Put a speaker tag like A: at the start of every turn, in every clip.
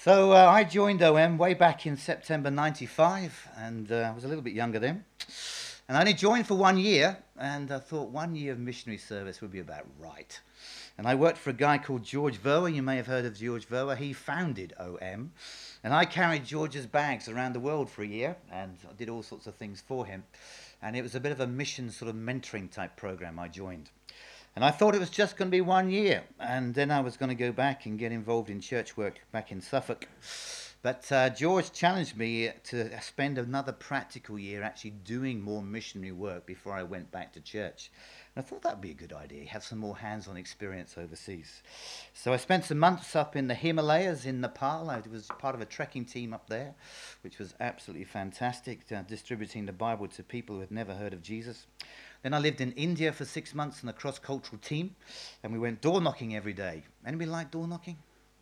A: So I joined OM way back in September 95, and I was a little bit younger then. And I only joined for 1 year, and I thought 1 year of missionary service would be about right. And I worked for a guy called George Verwer. You may have heard of George Verwer. He founded OM. And I carried George's bags around the world for a year, and I did all sorts of things for him. And it was a bit of a mission sort of mentoring type program I joined. And I thought it was just going to be 1 year, and then I was going to go back and get involved in church work back in Suffolk. But George challenged me to spend another practical year actually doing more missionary work before I went back to church. And I thought that would be a good idea, have some more hands-on experience overseas. So I spent some months up in the Himalayas in Nepal. I was part of a trekking team up there, which was absolutely fantastic, distributing the Bible to people who had never heard of Jesus. Then I lived in India for 6 months on a cross-cultural team, and we went door knocking every day. Anybody like door knocking?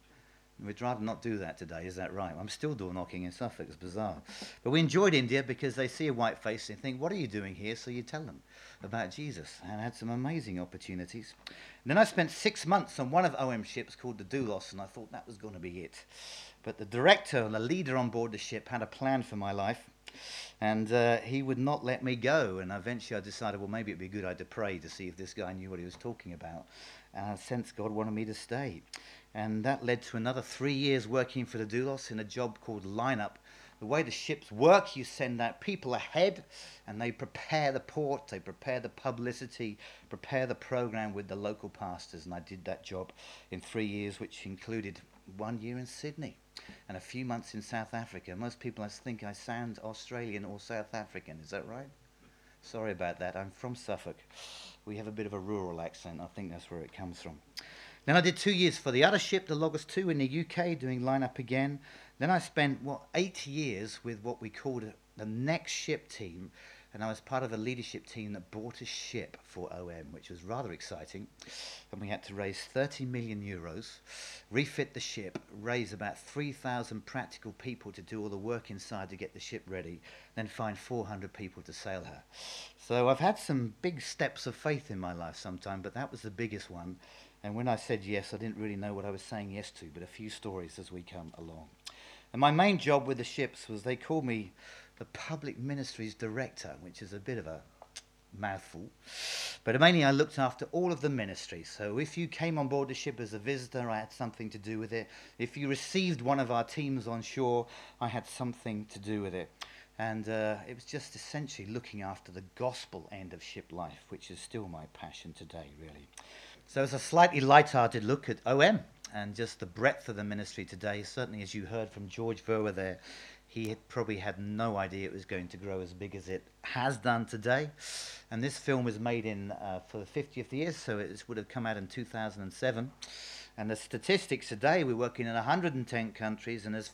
A: We'd rather not do that today, is that right? I'm still door knocking in Suffolk, it's bizarre. But we enjoyed India because they see a white face and think, what are you doing here? So you tell them about Jesus, and I had some amazing opportunities. And then I spent 6 months on one of OM ships called the Doulos, and I thought that was going to be it. But the director and the leader on board the ship had a plan for my life, and he would not let me go. And eventually I decided, well, maybe it'd be a good idea to pray to see if this guy knew what he was talking about. And I sensed God wanted me to stay. And that led to another 3 years working for the Doulos in a job called Lineup. The way the ships work, you send out people ahead, and they prepare the port, they prepare the publicity, prepare the program with the local pastors. And I did that job in 3 years, which included 1 year in Sydney and a few months in South Africa. Most people think I sound Australian or South African. Is that right? Sorry about that. I'm from Suffolk. We have a bit of a rural accent. I think that's where it comes from. Then I did 2 years for the other ship, the Logos 2 in the UK, doing Lineup again. Then I spent, 8 years with what we called the Next Ship team, and I was part of a leadership team that bought a ship for OM, which was rather exciting. And we had to raise 30 million euros, refit the ship, raise about 3,000 practical people to do all the work inside to get the ship ready, then find 400 people to sail her. So I've had some big steps of faith in my life sometime, but that was the biggest one. And when I said yes, I didn't really know what I was saying yes to, but a few stories as we come along. And my main job with the ships was they called me the Public Ministries Director, which is a bit of a mouthful. But mainly I looked after all of the ministries. So if you came on board the ship as a visitor, I had something to do with it. If you received one of our teams on shore, I had something to do with it. And it was just essentially looking after the gospel end of ship life, which is still my passion today, really. So it's a slightly light-hearted look at OM and just the breadth of the ministry today. Certainly, as you heard from George Verwer there, he had probably had no idea it was going to grow as big as it has done today. And this film was made in for the 50th year, so it would have come out in 2007. And the statistics today, we're working in 110 countries, and there's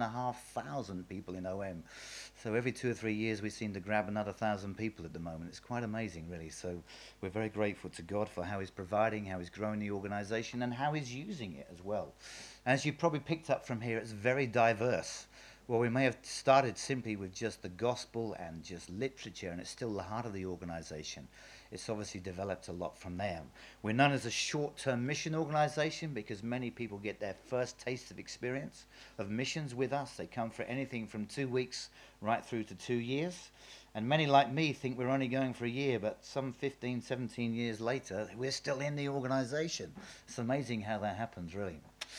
A: 5,500 people in OM. So every 2 or 3 years, we seem to grab another 1,000 people at the moment. It's quite amazing, really. So we're very grateful to God for how he's providing, how he's growing the organization, and how he's using it as well. As you probably picked up from here, it's very diverse. Well, we may have started simply with just the gospel and just literature, and it's still the heart of the organization. It's obviously developed a lot from there. We're known as a short-term mission organization because many people get their first taste of experience of missions with us. They come for anything from 2 weeks right through to 2 years. And many like me think we're only going for a year, but some 15, 17 years later, we're still in the organization. It's amazing how that happens, really.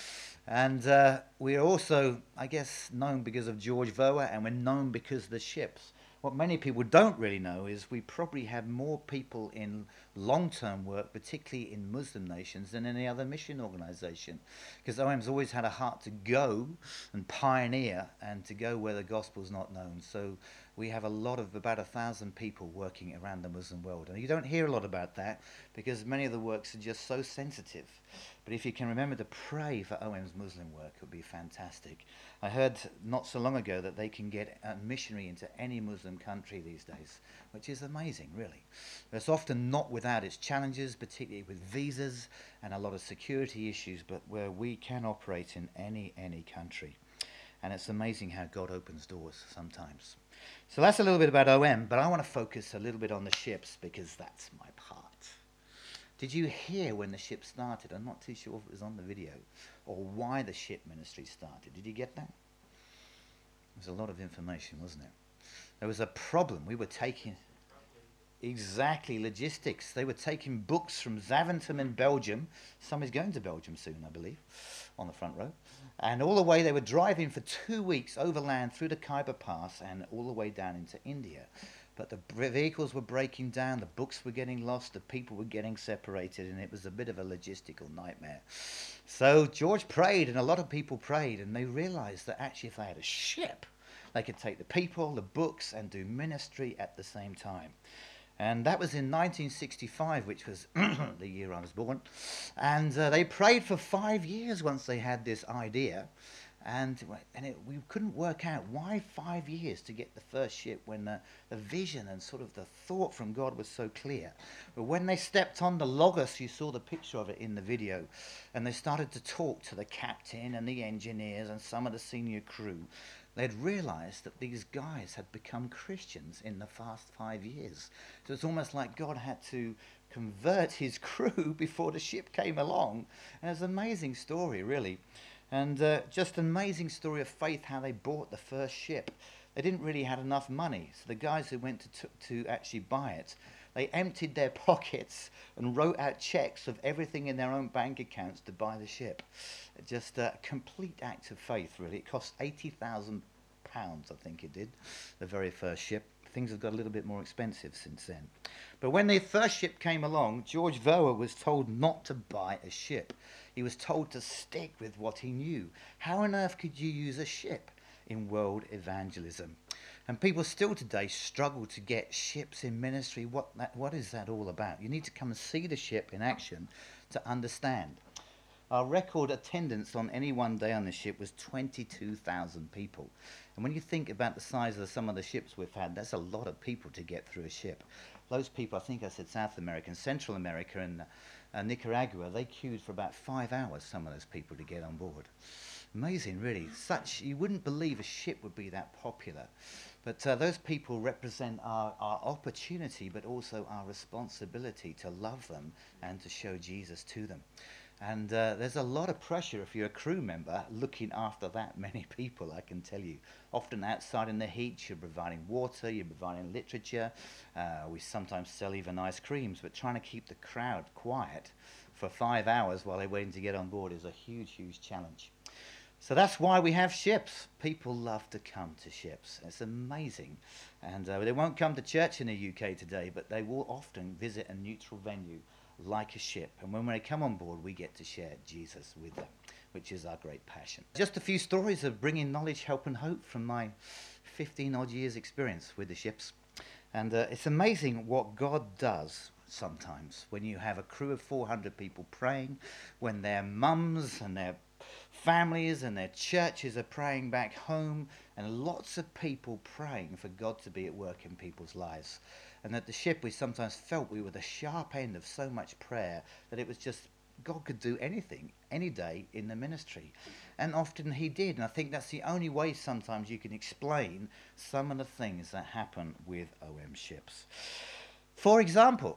A: And we're also, I guess, known because of George Verwer, and we're known because of the ships. What many people don't really know is we probably have more people in long-term work, particularly in Muslim nations, than any other mission organization. Because OM's always had a heart to go and pioneer and to go where the gospel's not known. So we have a lot of about 1,000 people working around the Muslim world. And you don't hear a lot about that because many of the works are just so sensitive. But if you can remember to pray for OM's Muslim work, it would be fantastic. I heard not so long ago that they can get a missionary into any Muslim country these days, which is amazing, really. It's often not without its challenges, particularly with visas and a lot of security issues, but where we can operate in any country. And it's amazing how God opens doors sometimes. So that's a little bit about OM, but I want to focus a little bit on the ships because that's my part. Did you hear when the ship started? I'm not too sure if it was on the video. or why the ship ministry started. Did you get that? It was a lot of information, wasn't it? There was a problem. We were taking... Exactly, logistics. They were taking books from Zaventem in Belgium. Somebody's going to Belgium soon, I believe, on the front row. And all the way they were driving for 2 weeks overland through the Khyber Pass and all the way down into India. But the vehicles were breaking down, the books were getting lost, the people were getting separated, and it was a bit of a logistical nightmare. So George prayed, and a lot of people prayed, and they realized that actually if they had a ship, they could take the people, the books, and do ministry at the same time. And that was in 1965, which was the year I was born. And they prayed for 5 years once they had this idea. And we couldn't work out why 5 years to get the first ship when the vision and sort of the thought from God was so clear. But when they stepped on the Logos, you saw the picture of it in the video, and they started to talk to the captain and the engineers and some of the senior crew, they'd realized that these guys had become Christians in the past 5 years. So it's almost like God had to convert his crew before the ship came along. And it's an amazing story, really. And just an amazing story of faith, how they bought the first ship. They didn't really have enough money. So the guys who went to actually buy it, they emptied their pockets and wrote out checks of everything in their own bank accounts to buy the ship. Just a complete act of faith, really. It cost £80,000, I think it did, the very first ship. Things have got a little bit more expensive since then. But when the first ship came along, George Voer was told not to buy a ship. He was told to stick with what he knew. How on earth could you use a ship in world evangelism? And people still today struggle to get ships in ministry. What is that all about? You need to come and see the ship in action to understand. Our record attendance on any one day on the ship was 22,000 people. And when you think about the size of some of the ships we've had, that's a lot of people to get through a ship. Those people, I think I said South America and Central America and Nicaragua, they queued for about 5 hours, some of those people, to get on board. Amazing, really. You wouldn't believe a ship would be that popular. But those people represent our opportunity, but also our responsibility to love them and to show Jesus to them. And there's a lot of pressure if you're a crew member looking after that many people, I can tell you. Often outside in the heat, you're providing water, you're providing literature. We sometimes sell even ice creams, but trying to keep the crowd quiet for 5 hours while they're waiting to get on board is a huge, huge challenge. So that's why we have ships. People love to come to ships. It's amazing. And they won't come to church in the UK today, but they will often visit a neutral venue like a ship. And when they come on board, we get to share Jesus with them, which is our great passion. Just a few stories of bringing knowledge, help and hope from my 15 odd years experience with the ships. And it's amazing what God does sometimes when you have a crew of 400 people praying, when their mums and their families and their churches are praying back home, and lots of people praying for God to be at work in people's lives. And at the ship, we sometimes felt we were the sharp end of so much prayer that it was just God could do anything, any day in the ministry. And often he did. And I think that's the only way sometimes you can explain some of the things that happen with OM ships. For example,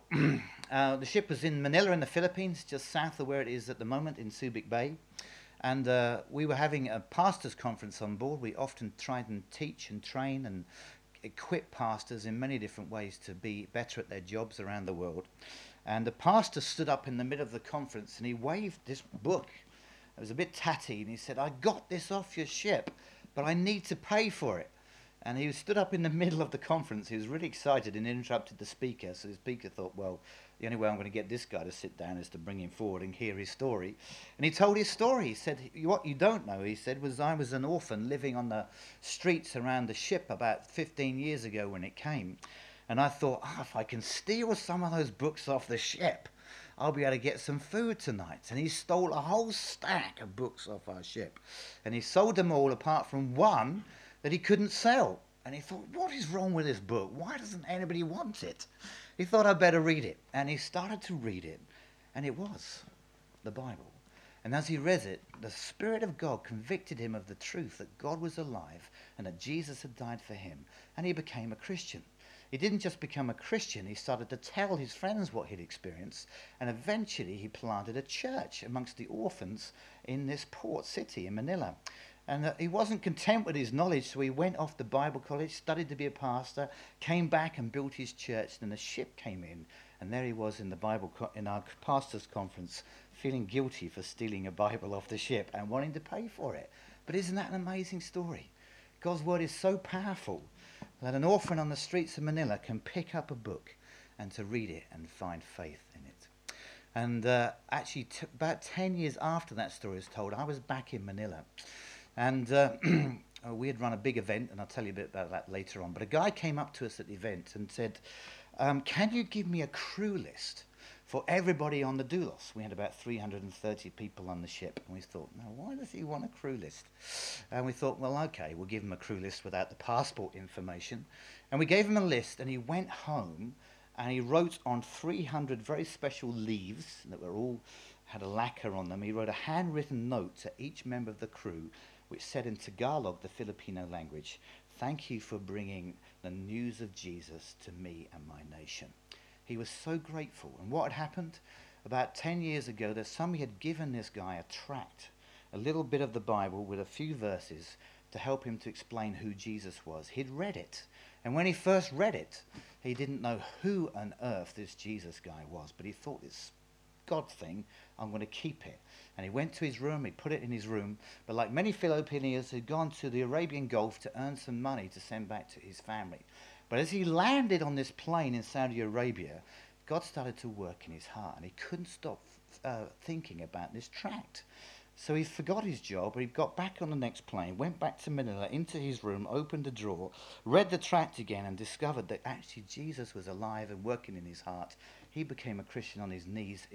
A: the ship was in Manila in the Philippines, just south of where it is at the moment in Subic Bay. And we were having a pastors' conference on board. We often tried and teach and train and equip pastors in many different ways to be better at their jobs around the world. And the pastor stood up in the middle of the conference and he waved this book. It was a bit tatty, and he said, "I got this off your ship, but I need to pay for it." And he stood up in the middle of the conference. He was really excited and interrupted the speaker. So the speaker thought, well, the only way I'm going to get this guy to sit down is to bring him forward and hear his story. And he told his story. He said, what you don't know, he said, was I was an orphan living on the streets around the ship about 15 years ago when it came. And I thought, if I can steal some of those books off the ship, I'll be able to get some food tonight. And he stole a whole stack of books off our ship. And he sold them all apart from one that he couldn't sell. And he thought, what is wrong with this book? Why doesn't anybody want it? He thought, I'd better read it. And he started to read it. And it was the Bible. And as he read it, the Spirit of God convicted him of the truth that God was alive and that Jesus had died for him. And he became a Christian. he didn't just become a Christian, he started to tell his friends what he'd experienced, and eventually he planted a church amongst the orphans in this port city in Manila. And he wasn't content with his knowledge, so he went off to Bible college, studied to be a pastor, came back and built his church. Then a ship came in, and there he was in the in our pastors' conference, feeling guilty for stealing a Bible off the ship and wanting to pay for it. But isn't that an amazing story? God's word is so powerful that an orphan on the streets of Manila can pick up a book and to read it and find faith in it. And actually, about 10 years after that story was told, I was back in Manila. And we had run a big event, and I'll tell you a bit about that later on. But a guy came up to us at the event and said, can you give me a crew list for everybody on the Doulos? We had about 330 people on the ship. And we thought, now, why does he want a crew list? And we thought, well, okay, we'll give him a crew list without the passport information. And we gave him a list, and he went home, and he wrote on 300 very special leaves that were all had a lacquer on them. He wrote a handwritten note to each member of the crew, which said in Tagalog, the Filipino language, "Thank you for bringing the news of Jesus to me and my nation." He was so grateful. And what had happened? About 10 years ago, that somebody had given this guy a tract, a little bit of the Bible with a few verses to help him to explain who Jesus was. He'd read it. And when he first read it, he didn't know who on earth this Jesus guy was, but he thought, it's God thing, I'm going to keep it. And he went to his room, he put it in his room, but like many Filipinos, he'd gone to the Arabian Gulf to earn some money to send back to his family. But as he landed on this plane in Saudi Arabia, God started to work in his heart, and he couldn't stop thinking about this tract. So he forgot his job, but he got back on the next plane, went back to Manila, into his room, opened a drawer, read the tract again, and discovered that actually Jesus was alive and working in his heart. He became a Christian on his knees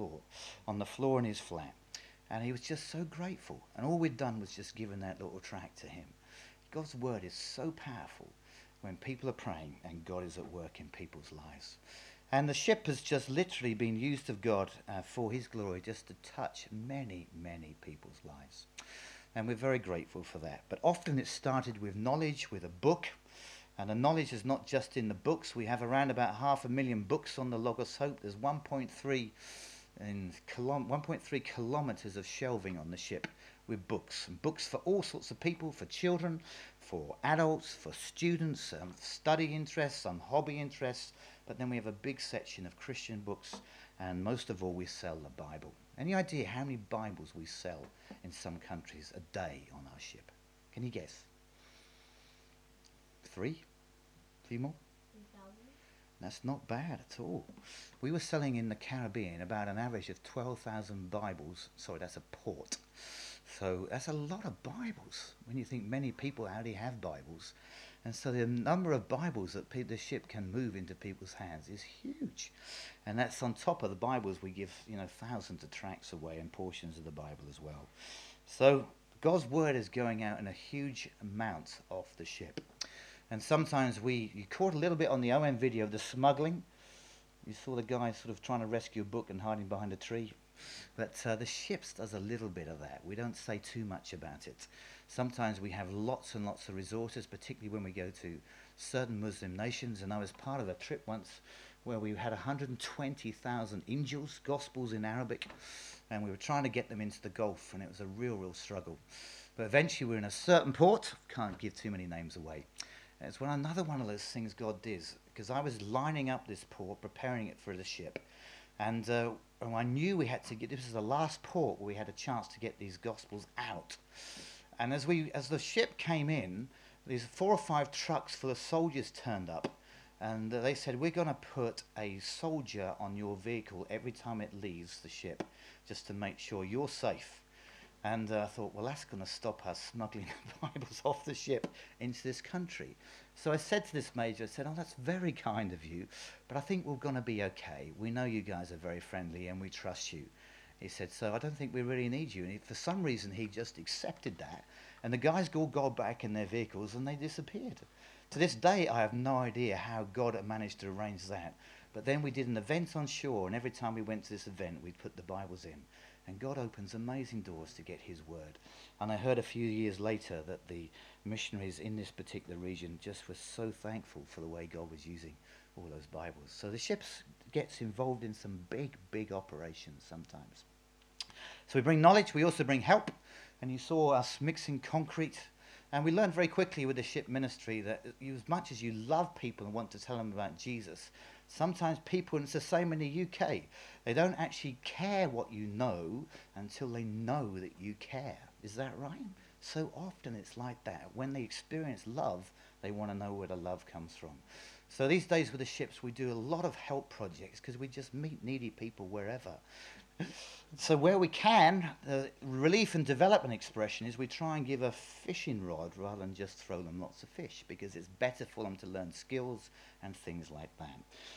A: on the floor in his flat. And he was just so grateful. And all we'd done was just given that little tract to him. God's word is so powerful when people are praying and God is at work in people's lives. And the ship has just literally been used of God for his glory, just to touch many, many people's lives. And we're very grateful for that. But often it started with knowledge, with a book. And the knowledge is not just in the books. We have around about 500,000 books on the Logos Hope. There's 1.3 kilometers of shelving on the ship with books. And books for all sorts of people, for children, for adults, for students, study interests, some hobby interests. But then we have a big section of Christian books, and most of all we sell the Bible. Any idea how many Bibles we sell in some countries a day on our ship? Can you guess? 3? 3 more?
B: 3,000.
A: That's not bad at all. We were selling in the Caribbean about an average of 12,000 Bibles. Sorry, that's a port. So that's a lot of Bibles when you think many people already have Bibles. And so the number of Bibles that the ship can move into people's hands is huge. And that's on top of the Bibles we give, thousands of tracts away and portions of the Bible as well. So God's word is going out in a huge amount off the ship. And sometimes you caught a little bit on the OM video of the smuggling. You saw the guy sort of trying to rescue a book and hiding behind a tree. But the ships does a little bit of that. We don't say too much about it. Sometimes we have lots and lots of resources, particularly when we go to certain Muslim nations. And I was part of a trip once where we had 120,000 Injils, Gospels in Arabic, and we were trying to get them into the Gulf, and it was a real struggle. But eventually we were in a certain port. Can't give too many names away. And it's another one of those things God did, because I was lining up this port, preparing it for the ship. And I knew we had to get, this was the last port where we had a chance to get these Gospels out. And as the ship came in, these 4 or 5 trucks full of soldiers turned up. And they said, we're going to put a soldier on your vehicle every time it leaves the ship, just to make sure you're safe. And I thought, well, that's going to stop us smuggling Bibles off the ship into this country. So I said to this major, I said, oh, that's very kind of you, but I think we're going to be okay. We know you guys are very friendly and we trust you. He said, so I don't think we really need you. And for some reason, he just accepted that. And the guys all got back in their vehicles and they disappeared. To this day, I have no idea how God had managed to arrange that. But then we did an event on shore, and every time we went to this event, we'd put the Bibles in. And God opens amazing doors to get his word. And I heard a few years later that the missionaries in this particular region just were so thankful for the way God was using all those Bibles. So the ships gets involved in some big, big operations sometimes. So we bring knowledge, we also bring help. And you saw us mixing concrete. And we learned very quickly with the ship ministry that as much as you love people and want to tell them about Jesus, sometimes people, and it's the same in the UK, they don't actually care what you know until they know that you care. Is that right? So often it's like that. When they experience love, they want to know where the love comes from. So these days with the ships, we do a lot of help projects because we just meet needy people wherever. So where we can, relief and development expression is we try and give a fishing rod rather than just throw them lots of fish, because it's better for them to learn skills and things like that.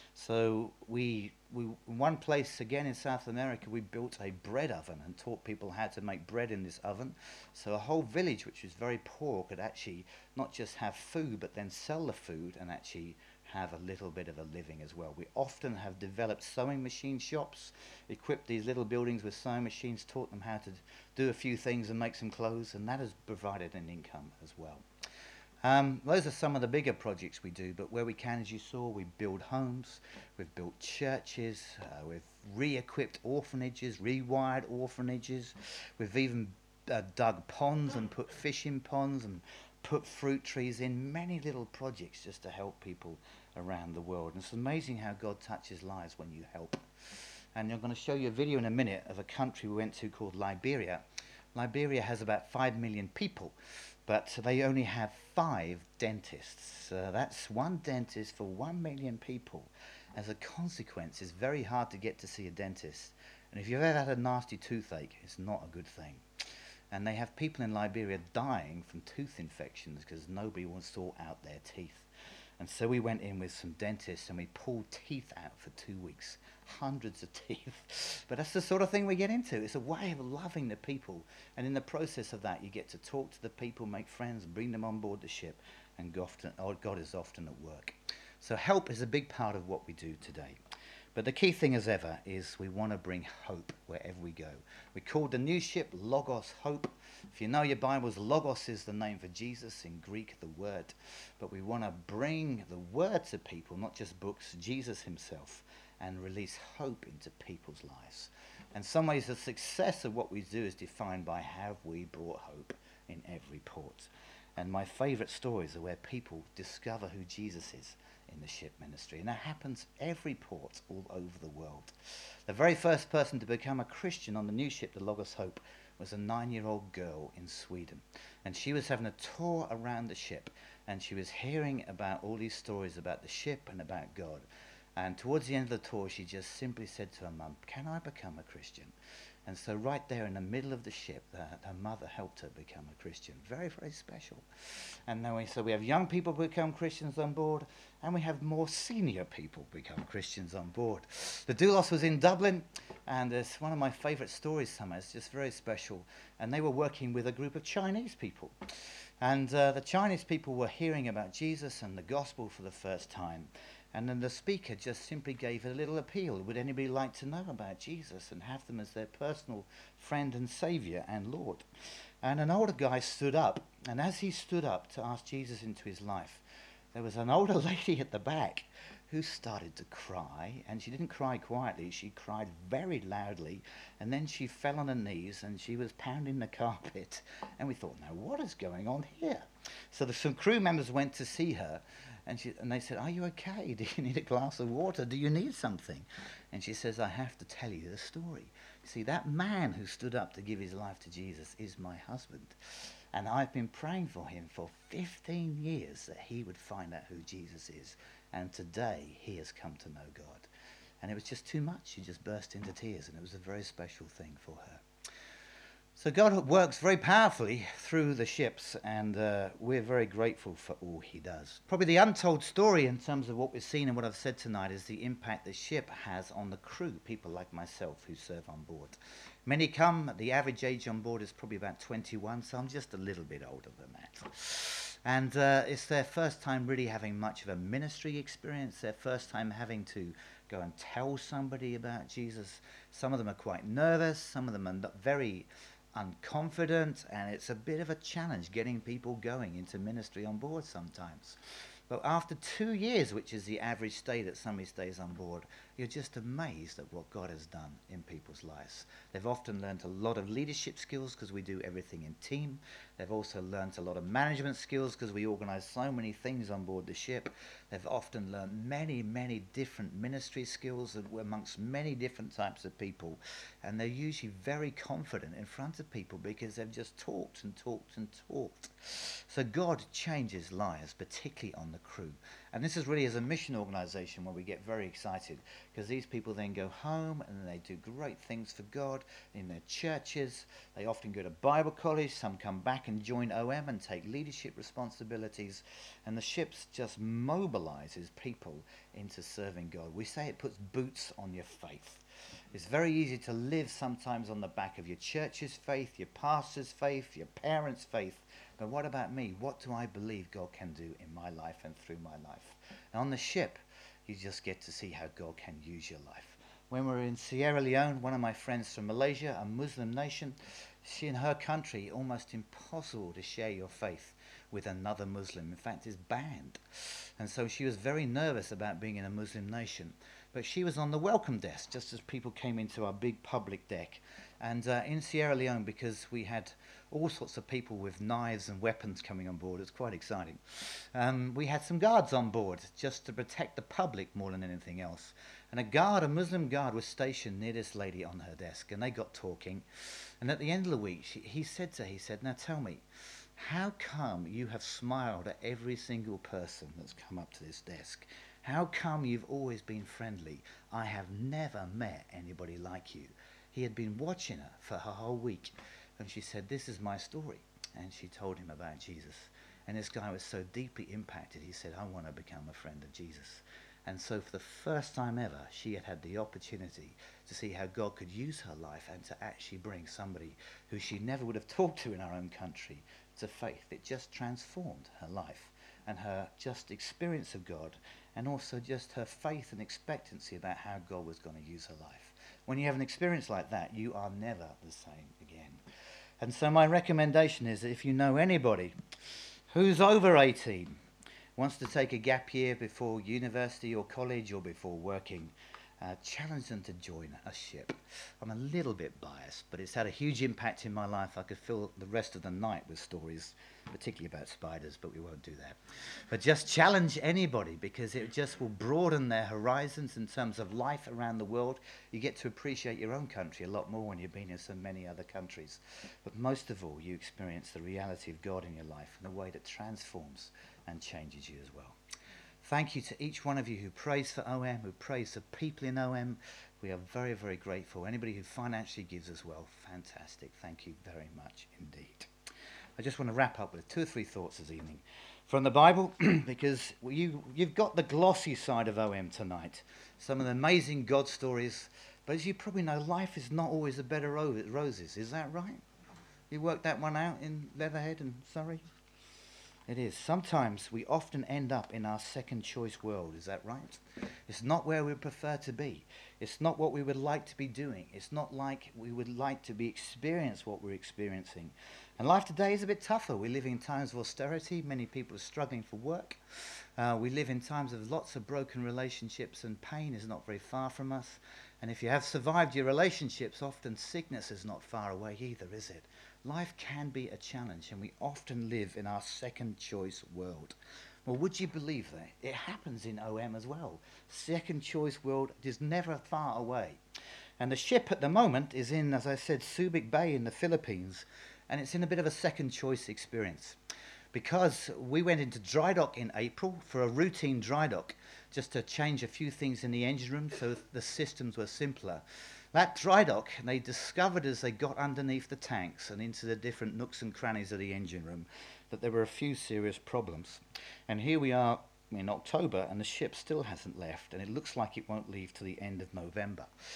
A: So we in one place again in South America, we built a bread oven and taught people how to make bread in this oven. So a whole village which was very poor could actually not just have food but then sell the food and actually have a little bit of a living as well. We often have developed sewing machine shops, equipped these little buildings with sewing machines, taught them how to do a few things and make some clothes, and that has provided an income as well. Those are some of the bigger projects we do, but where we can, as you saw, we build homes, we've built churches, we've re-equipped orphanages, rewired orphanages, we've even dug ponds and put fish in ponds and put fruit trees in, many little projects just to help people around the world. And it's amazing how God touches lives when you help. And I'm going to show you a video in a minute of a country we went to called Liberia. Liberia has about 5 million people, but they only have 5 dentists. That's one dentist for 1 million people. As a consequence, it's very hard to get to see a dentist. And if you've ever had a nasty toothache, it's not a good thing. And they have people in Liberia dying from tooth infections because nobody wants to sort out their teeth. And so we went in with some dentists and we pulled teeth out for 2 weeks, hundreds of teeth. But that's the sort of thing we get into. It's a way of loving the people. And in the process of that, you get to talk to the people, make friends, bring them on board the ship. And God is often at work. So help is a big part of what we do today. But the key thing as ever is we want to bring hope wherever we go. We called the new ship Logos Hope. If you know your Bibles, Logos is the name for Jesus, in Greek the word. But we want to bring the word to people, not just books, Jesus himself, and release hope into people's lives. And in some ways the success of what we do is defined by have we brought hope in every port. And my favourite stories are where people discover who Jesus is in the ship ministry. And that happens every port all over the world. The very first person to become a Christian on the new ship, the Logos Hope, was a 9-year-old girl in Sweden. And she was having a tour around the ship, and she was hearing about all these stories about the ship and about God. And towards the end of the tour, she just simply said to her mum, "Can I become a Christian?" And so right there in the middle of the ship, her mother helped her become a Christian. Very, very special. And then we have young people become Christians on board, and we have more senior people become Christians on board. The doulos was in Dublin, and it's one of my favourite stories somehow. It's just very special. And they were working with a group of Chinese people. And the Chinese people were hearing about Jesus and the gospel for the first time. And then the speaker just simply gave a little appeal. Would anybody like to know about Jesus and have them as their personal friend and saviour and Lord? And an older guy stood up, and as he stood up to ask Jesus into his life, there was an older lady at the back who started to cry, and she didn't cry quietly, she cried very loudly, and then she fell on her knees and she was pounding the carpet. And we thought, now what is going on here? So some crew members went to see her, and they said, "Are you okay? Do you need a glass of water? Do you need something?" And she says, "I have to tell you the story. See, that man who stood up to give his life to Jesus is my husband. And I've been praying for him for 15 years that he would find out who Jesus is. And today he has come to know God." And it was just too much. She just burst into tears, and it was a very special thing for her. So God works very powerfully through the ships, and we're very grateful for all he does. Probably the untold story in terms of what we've seen and what I've said tonight is the impact the ship has on the crew, people like myself who serve on board. Many come, the average age on board is probably about 21, so I'm just a little bit older than that. And it's their first time really having much of a ministry experience, their first time having to go and tell somebody about Jesus. Some of them are quite nervous, some of them are very unconfident, and it's a bit of a challenge getting people going into ministry on board sometimes. But after 2 years, which is the average stay that somebody stays on board, you're just amazed at what God has done in people's lives. They've often learned a lot of leadership skills because we do everything in team. They've also learned a lot of management skills because we organise so many things on board the ship. They've often learned many, many different ministry skills amongst many different types of people. And they're usually very confident in front of people because they've just talked and talked and talked. So God changes lives, particularly on the crew. And this is really as a mission organisation where we get very excited because these people then go home and they do great things for God in their churches. They often go to Bible college. Some come back and join OM and take leadership responsibilities. And the ship just mobilises people into serving God. We say it puts boots on your faith. It's very easy to live sometimes on the back of your church's faith, your pastor's faith, your parents' faith. But what about me? What do I believe God can do in my life and through my life? And on the ship, you just get to see how God can use your life. When we were in Sierra Leone, one of my friends from Malaysia, a Muslim nation, in her country, almost impossible to share your faith with another Muslim. In fact, it's banned. And so she was very nervous about being in a Muslim nation. But she was on the welcome desk just as people came into our big public deck. And in Sierra Leone, because we had all sorts of people with knives and weapons coming on board, it's quite exciting. We had some guards on board just to protect the public more than anything else. And a Muslim guard, was stationed near this lady on her desk, and they got talking. And at the end of the week, he said, now tell me, how come you have smiled at every single person that's come up to this desk? How come you've always been friendly? I have never met anybody like you. He had been watching her for her whole week. And she said, this is my story. And she told him about Jesus. And this guy was so deeply impacted, he said, I want to become a friend of Jesus. And so for the first time ever, she had had the opportunity to see how God could use her life and to actually bring somebody who she never would have talked to in our own country to faith. It just transformed her life and her just experience of God, and also just her faith and expectancy about how God was going to use her life. When you have an experience like that, you are never the same again. And so my recommendation is that if you know anybody who's over 18, wants to take a gap year before university or college or before working, challenge them to join a ship. I'm a little bit biased, but it's had a huge impact in my life. I could fill the rest of the night with stories, particularly about spiders, but we won't do that. But just challenge anybody, because it just will broaden their horizons in terms of life around the world. You get to appreciate your own country a lot more when you've been in so many other countries. But most of all, you experience the reality of God in your life in a way that transforms and changes you as well. Thank you to each one of you who prays for OM, who prays for people in OM. We are very, very grateful. Anybody who financially gives as well, fantastic. Thank you very much indeed. I just want to wrap up with 2 or 3 thoughts this evening from the Bible, because you've got the glossy side of OM tonight, some of the amazing God stories. But as you probably know, life is not always a bed of roses. Is that right? You worked that one out in Leatherhead and Surrey? It is. Sometimes we often end up in our second choice world. Is that right? It's not where we prefer to be. It's not what we would like to be doing. It's not like we would like to be experience what we're experiencing. And life today is a bit tougher. We live in times of austerity. Many people are struggling for work. We live in times of lots of broken relationships, and pain is not very far from us. And if you have survived your relationships, often sickness is not far away either, is it? Life can be a challenge, and we often live in our second choice world. Well, would you believe that? It happens in OM as well. Second choice world is never far away. And the ship at the moment is in, as I said, Subic Bay in the Philippines, and it's in a bit of a second choice experience. Because we went into dry dock in April for a routine dry dock, just to change a few things in the engine room so the systems were simpler. That dry dock, they discovered as they got underneath the tanks and into the different nooks and crannies of the engine room that there were a few serious problems. And here we are in October, and the ship still hasn't left, and it looks like it won't leave till the end of November.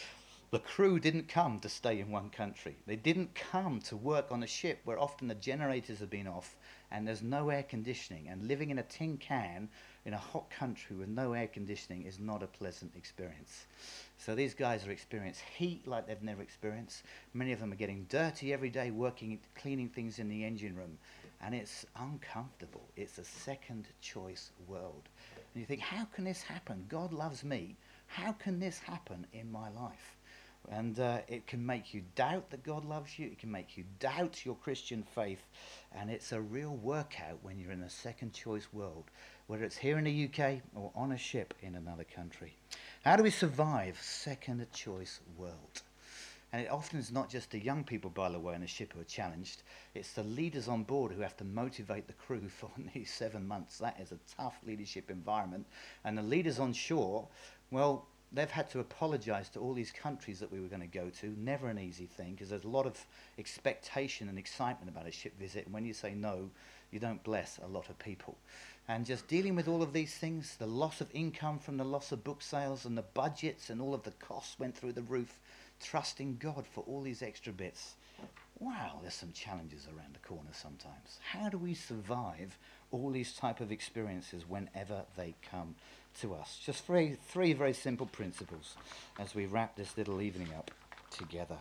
A: The crew didn't come to stay in one country. They didn't come to work on a ship where often the generators have been off and there's no air conditioning. And living in a tin can in a hot country with no air conditioning is not a pleasant experience. So these guys are experiencing heat like they've never experienced. Many of them are getting dirty every day, working, cleaning things in the engine room. And it's uncomfortable. It's a second choice world. And you think, how can this happen? God loves me. How can this happen in my life? And it can make you doubt that God loves you. It can make you doubt your Christian faith. And it's a real workout when you're in a second choice world, whether it's here in the UK or on a ship in another country. How do we survive second choice world? And it often is not just the young people, by the way, on a ship who are challenged. It's the leaders on board who have to motivate the crew for these 7 months. That is a tough leadership environment. And the leaders on shore, well, they've had to apologize to all these countries that we were going to go to. Never an easy thing, because there's a lot of expectation and excitement about a ship visit. And when you say no, you don't bless a lot of people. And just dealing with all of these things, the loss of income from the loss of book sales and the budgets and all of the costs went through the roof, trusting God for all these extra bits. Wow, there's some challenges around the corner sometimes. How do we survive all these type of experiences whenever they come to us? Just three very simple principles as we wrap this little evening up together.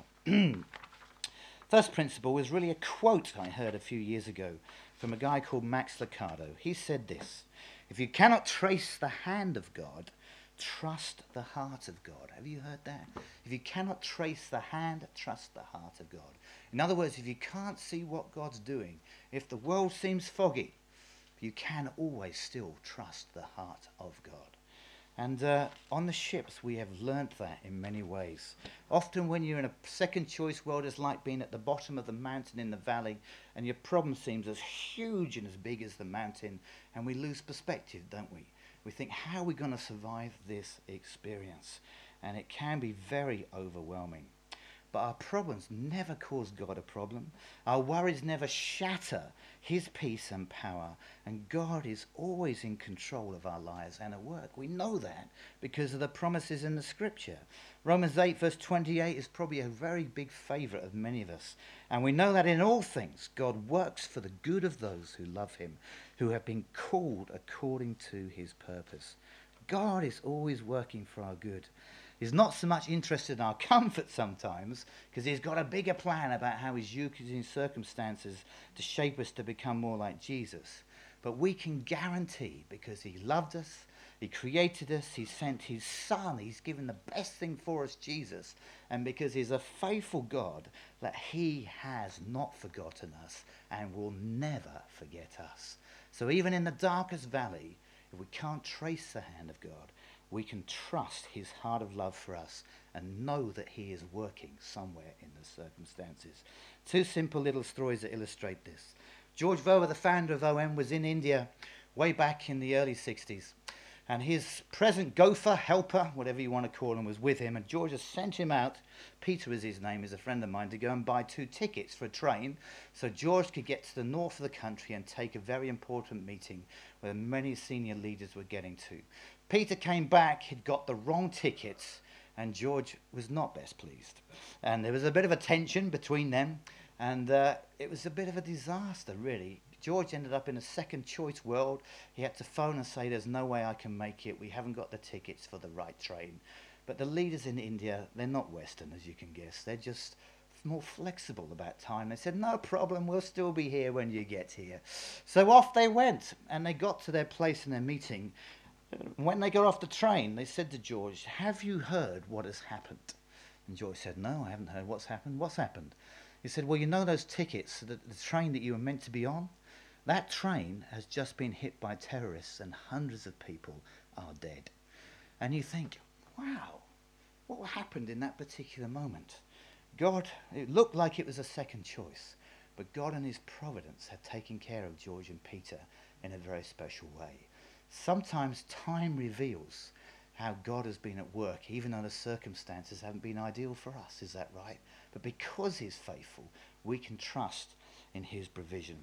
A: First principle was really a quote I heard a few years ago from a guy called Max Lucado. He said this: if you cannot trace the hand of God, trust the heart of God. Have you heard that? If you cannot trace the hand, trust the heart of God. In other words, if you can't see what God's doing, if the world seems foggy, you can always still trust the heart of God. And on the ships, we have learnt that in many ways. Often when you're in a second choice world, it's like being at the bottom of the mountain in the valley, and your problem seems as huge and as big as the mountain, and we lose perspective, don't we? We think, how are we going to survive this experience? And it can be very overwhelming. But our problems never cause God a problem. Our worries never shatter his peace and power. And God is always in control of our lives and at work. We know that because of the promises in the scripture. Romans 8 verse 28 is probably a very big favourite of many of us. And we know that in all things God works for the good of those who love him, who have been called according to his purpose. God is always working for our good. He's not so much interested in our comfort sometimes, because he's got a bigger plan about how he's using circumstances to shape us to become more like Jesus. But we can guarantee, because he loved us, he created us, he sent his son, he's given the best thing for us, Jesus, and because he's a faithful God, that he has not forgotten us and will never forget us. So even in the darkest valley, if we can't trace the hand of God, we can trust his heart of love for us and know that he is working somewhere in the circumstances. Two simple little stories that illustrate this. George Verwer, the founder of OM, was in India way back in the early 60s. And his present gopher, helper, whatever you want to call him, was with him. And George has sent him out, Peter is his name, is a friend of mine, to go and buy 2 tickets for a train so George could get to the north of the country and take a very important meeting where many senior leaders were getting to. Peter came back, he'd got the wrong tickets, and George was not best pleased. And there was a bit of a tension between them, and it was a bit of a disaster, really. George ended up in a second choice world. He had to phone and say, there's no way I can make it. We haven't got the tickets for the right train. But the leaders in India, they're not Western, as you can guess. They're just more flexible about time. They said, no problem, we'll still be here when you get here. So off they went, and they got to their place in their meeting. When they got off the train, they said to George, have you heard what has happened? And George said, no, I haven't heard what's happened. What's happened? He said, well, you know those tickets, the train that you were meant to be on? That train has just been hit by terrorists and hundreds of people are dead. And you think, wow, what happened in that particular moment? God, it looked like it was a second choice, but God in his providence had taken care of George and Peter in a very special way. Sometimes time reveals how God has been at work, even though the circumstances haven't been ideal for us, is that right? But because he's faithful, we can trust in his provision.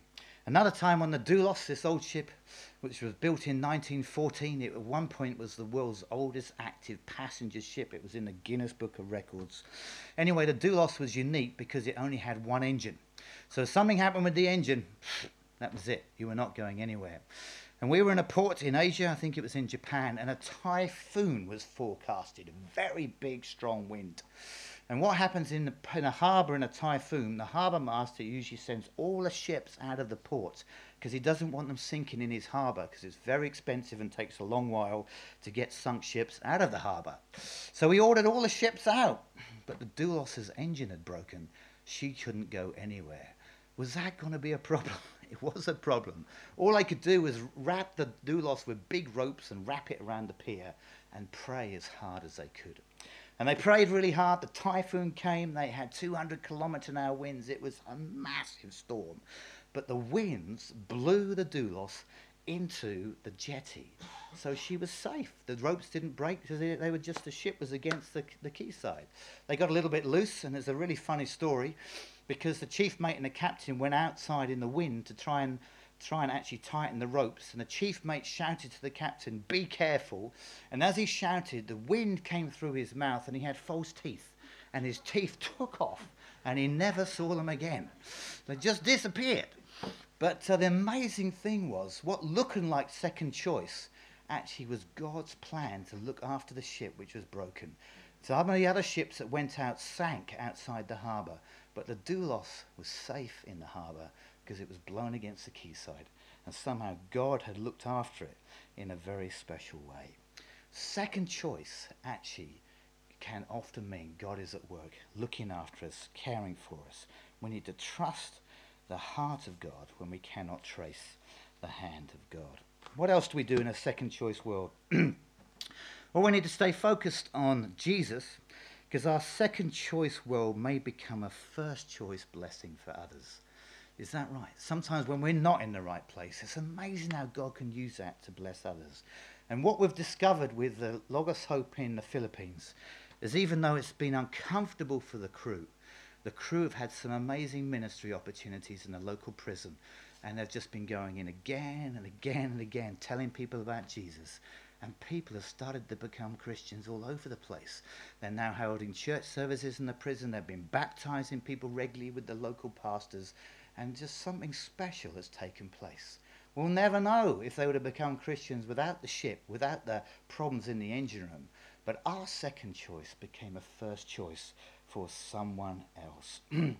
A: Another time on the Doulos, this old ship, which was built in 1914, it at one point was the world's oldest active passenger ship. It was in the Guinness Book of Records. Anyway, the Doulos was unique because it only had one engine. So if something happened with the engine, that was it. You were not going anywhere. And we were in a port in Asia, I think it was in Japan, and a typhoon was forecasted, a very big, strong wind. And what happens in a harbour in a typhoon, the harbour master usually sends all the ships out of the port because he doesn't want them sinking in his harbour because it's very expensive and takes a long while to get sunk ships out of the harbour. So he ordered all the ships out, but the Doulos' engine had broken. She couldn't go anywhere. Was that going to be a problem? It was a problem. All I could do was wrap the Doulos with big ropes and wrap it around the pier and pray as hard as they could. And they prayed really hard. The typhoon came. They had 200-kilometre-an-hour winds. It was a massive storm. But the winds blew the Doulos into the jetty. So she was safe. The ropes didn't break because they were just, the ship was against the quayside. They got a little bit loose, and there's a really funny story because the chief mate and the captain went outside in the wind to try and actually tighten the ropes, and the chief mate shouted to the captain, "Be careful." And as he shouted, the wind came through his mouth and he had false teeth, and his teeth took off and he never saw them again. They just disappeared. But the amazing thing was, what looking like second choice actually was God's plan to look after the ship which was broken. Some of the other ships that went out sank outside the harbour, but the Doulos was safe in the harbour because it was blown against the quayside, and somehow God had looked after it in a very special way. Second choice actually can often mean God is at work, looking after us, caring for us. We need to trust the heart of God when we cannot trace the hand of God. What else do we do in a second choice world? Well, we need to stay focused on Jesus, because our second choice world may become a first choice blessing for others. Is that right? Sometimes when we're not in the right place, it's amazing how God can use that to bless others. And what we've discovered with the Logos Hope in the Philippines is, even though it's been uncomfortable for the crew have had some amazing ministry opportunities in the local prison, and they've just been going in again and again and again, telling people about Jesus. And people have started to become Christians all over the place. They're now holding church services in the prison. They've been baptizing people regularly with the local pastors. And just something special has taken place. We'll never know if they would have become Christians without the ship, without the problems in the engine room. But our second choice became a first choice for someone else.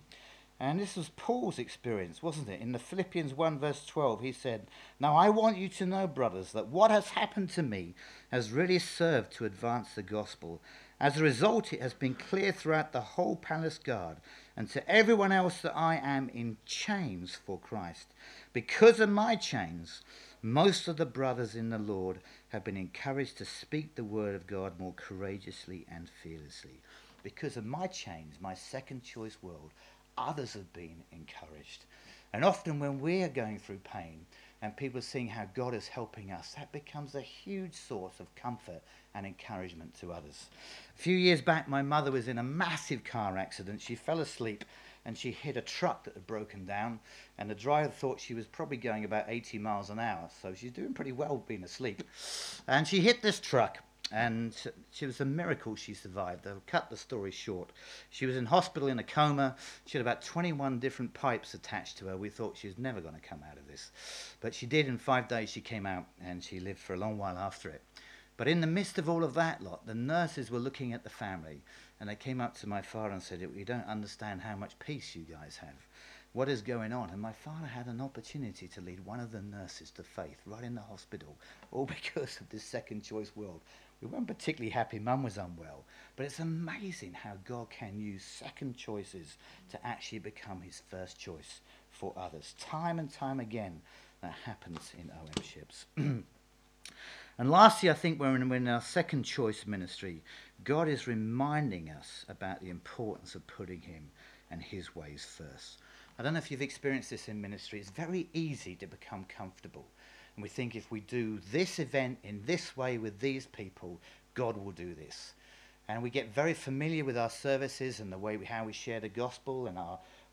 A: And this was Paul's experience, wasn't it? In the Philippians 1 verse 12, he said, "Now I want you to know, brothers, that what has happened to me has really served to advance the gospel. As a result, it has been clear throughout the whole palace guard and to everyone else that I am in chains for Christ. Because of my chains, most of the brothers in the Lord have been encouraged to speak the word of God more courageously and fearlessly." Because of my chains, my second choice world, others have been encouraged. And often when we're going through pain and people are seeing how God is helping us, that becomes a huge source of comfort and encouragement to others. A few years back, my mother was in a massive car accident. She fell asleep and she hit a truck that had broken down, and the driver thought she was probably going about 80 miles an hour, so she's doing pretty well being asleep. And she hit this truck, and she was a miracle she survived. I'll cut the story short. She was in hospital in a coma. She had about 21 different pipes attached to her. We thought she was never going to come out of this. But she did. In 5 days she came out, and she lived for a long while after it. But in the midst of all of that lot, the nurses were looking at the family, and they came up to my father and said, "We don't understand how much peace you guys have. What is going on?" And my father had an opportunity to lead one of the nurses to faith right in the hospital, all because of this second choice world. We weren't particularly happy Mum was unwell, but it's amazing how God can use second choices to actually become his first choice for others. Time and time again, that happens in OM ships. And lastly, I think when we're in our second choice ministry, God is reminding us about the importance of putting him and his ways first. I don't know if you've experienced this in ministry. It's very easy to become comfortable. And we think if we do this event in this way with these people, God will do this. And we get very familiar with our services and the way how we share the gospel and our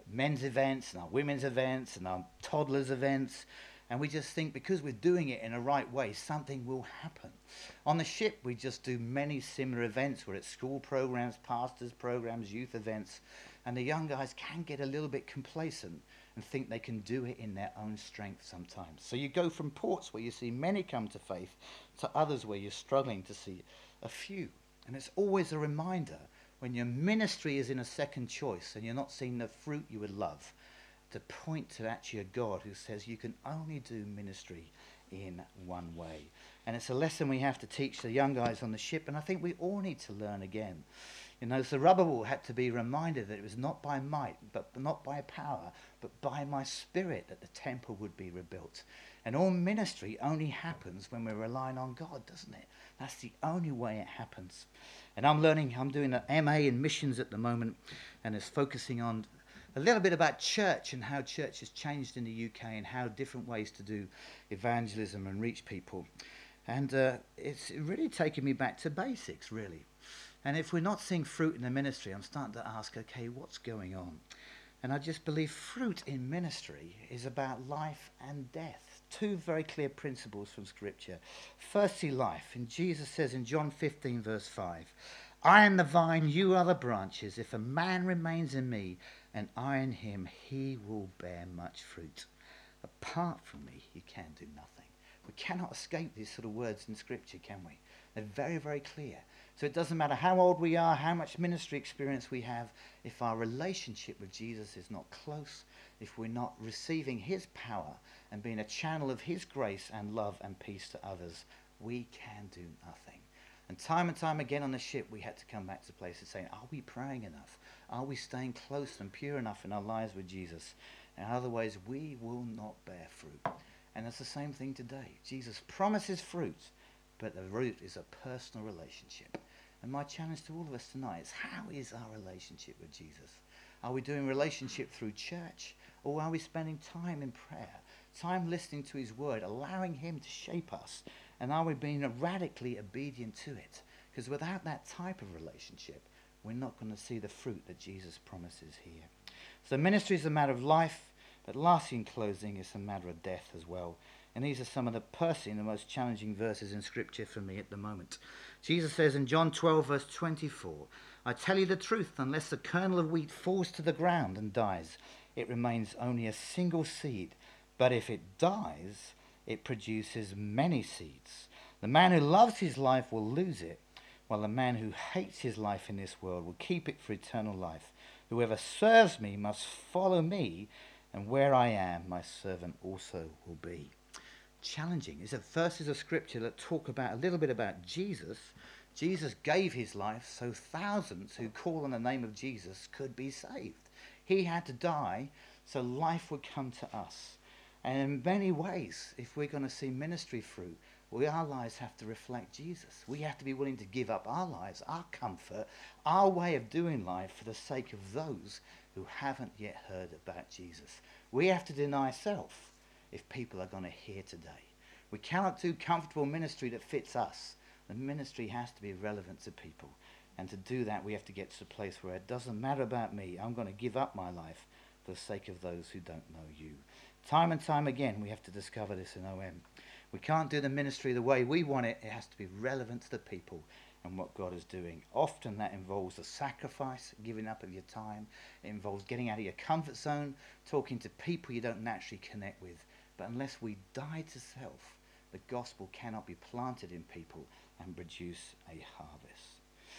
A: men's events and our women's events and our toddlers events. And we just think because we're doing it in a right way, something will happen. On the ship, we just do many similar events. We're at school programs, pastors' programs, youth events. And the young guys can get a little bit complacent and think they can do it in their own strength sometimes. So you go from ports where you see many come to faith to others where you're struggling to see a few. And it's always a reminder when your ministry is in a second choice and you're not seeing the fruit you would love, to point to actually a God who says you can only do ministry in one way. And it's a lesson we have to teach the young guys on the ship, and I think we all need to learn again. You know, Zerubbabel had to be reminded that it was not by might, but not by power, but by my spirit that the temple would be rebuilt. And all ministry only happens when we're relying on God, doesn't it? That's the only way it happens. And I'm doing an MA in missions at the moment, and it's focusing on a little bit about church and how church has changed in the UK and how different ways to do evangelism and reach people. And it's really taken me back to basics, really. And if we're not seeing fruit in the ministry, I'm starting to ask, okay, what's going on? And I just believe fruit in ministry is about life and death. Two very clear principles from Scripture. Firstly, life. And Jesus says in John 15, verse 5, I am the vine, you are the branches. If a man remains in me and I in him, he will bear much fruit. Apart from me, you can do nothing. We cannot escape these sort of words in Scripture, can we? They're very, very clear. So it doesn't matter how old we are, how much ministry experience we have, if our relationship with Jesus is not close, if we're not receiving his power and being a channel of his grace and love and peace to others, we can do nothing. And time again on the ship, we had to come back to places saying, are we praying enough? Are we staying close and pure enough in our lives with Jesus? And otherwise, we will not bear fruit. And it's the same thing today. Jesus promises fruit, but the root is a personal relationship. And my challenge to all of us tonight is, how is our relationship with Jesus? Are we doing relationship through church, or are we spending time in prayer, time listening to his word, allowing him to shape us? And are we being radically obedient to it? Because without that type of relationship, we're not going to see the fruit that Jesus promises here. So ministry is a matter of life, but lastly, in closing, it's a matter of death as well. And these are some of the most challenging verses in Scripture for me at the moment. Jesus says in John 12, verse 24, I tell you the truth, unless the kernel of wheat falls to the ground and dies, it remains only a single seed. But if it dies, it produces many seeds. The man who loves his life will lose it, while the man who hates his life in this world will keep it for eternal life. Whoever serves me must follow me, and where I am, my servant also will be. Challenging. It's verses of Scripture that talk about a little bit about Jesus. Jesus gave his life so thousands who call on the name of Jesus could be saved. He had to die so life would come to us. And in many ways, if we're going to see ministry fruit, our lives have to reflect Jesus. We have to be willing to give up our lives, our comfort, our way of doing life for the sake of those who haven't yet heard about Jesus. We have to deny self if people are going to hear today. We cannot do comfortable ministry that fits us. The ministry has to be relevant to people. And to do that, we have to get to a place where it doesn't matter about me. I'm going to give up my life for the sake of those who don't know you. Time and time again, we have to discover this in OM. We can't do the ministry the way we want it. It has to be relevant to the people and what God is doing. Often that involves a sacrifice, giving up of your time. It involves getting out of your comfort zone, talking to people you don't naturally connect with. But unless we die to self, the gospel cannot be planted in people and produce a harvest.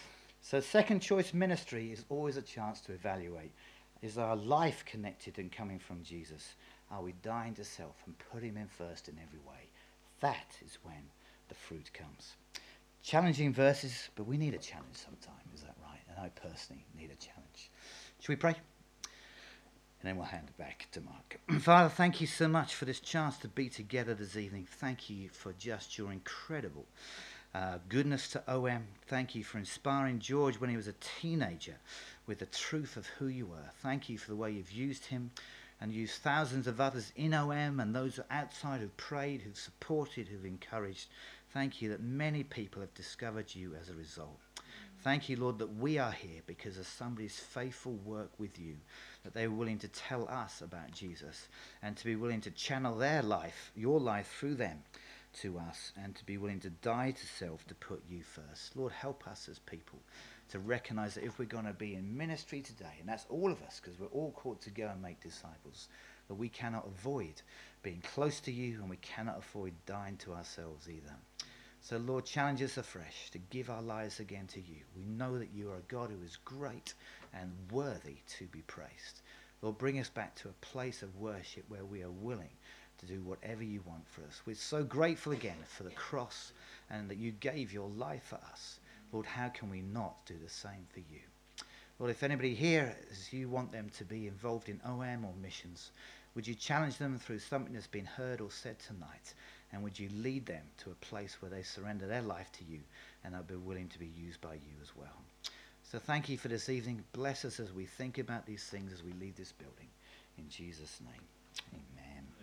A: So second choice ministry is always a chance to evaluate. Is our life connected and coming from Jesus? Are we dying to self and putting him in first in every way? That is when the fruit comes. Challenging verses, but we need a challenge sometime, is that right? And I personally need a challenge. Should we pray? And then we'll hand it back to Mark. Father, thank you so much for this chance to be together this evening. Thank you for just your incredible goodness to OM. Thank you for inspiring George when he was a teenager with the truth of who you were. Thank you for the way you've used him and used thousands of others in OM and those outside who've prayed, who've supported, who've encouraged. Thank you that many people have discovered you as a result. Thank you, Lord, that we are here because of somebody's faithful work with you, that they were willing to tell us about Jesus and to be willing to channel their life, your life through them to us, and to be willing to die to self to put you first. Lord, help us as people to recognize that if we're going to be in ministry today, and that's all of us because we're all called to go and make disciples, that we cannot avoid being close to you and we cannot avoid dying to ourselves either. So Lord, challenge us afresh to give our lives again to you. We know that you are a God who is great and worthy to be praised. Lord, bring us back to a place of worship where we are willing to do whatever you want for us. We're so grateful again for the cross and that you gave your life for us. Lord, how can we not do the same for you? Lord, if anybody here, as you want them to be involved in OM or missions, would you challenge them through something that's been heard or said tonight? And would you lead them to a place where they surrender their life to you and are willing to be used by you as well? So thank you for this evening. Bless us as we think about these things as we leave this building. In Jesus' name, amen.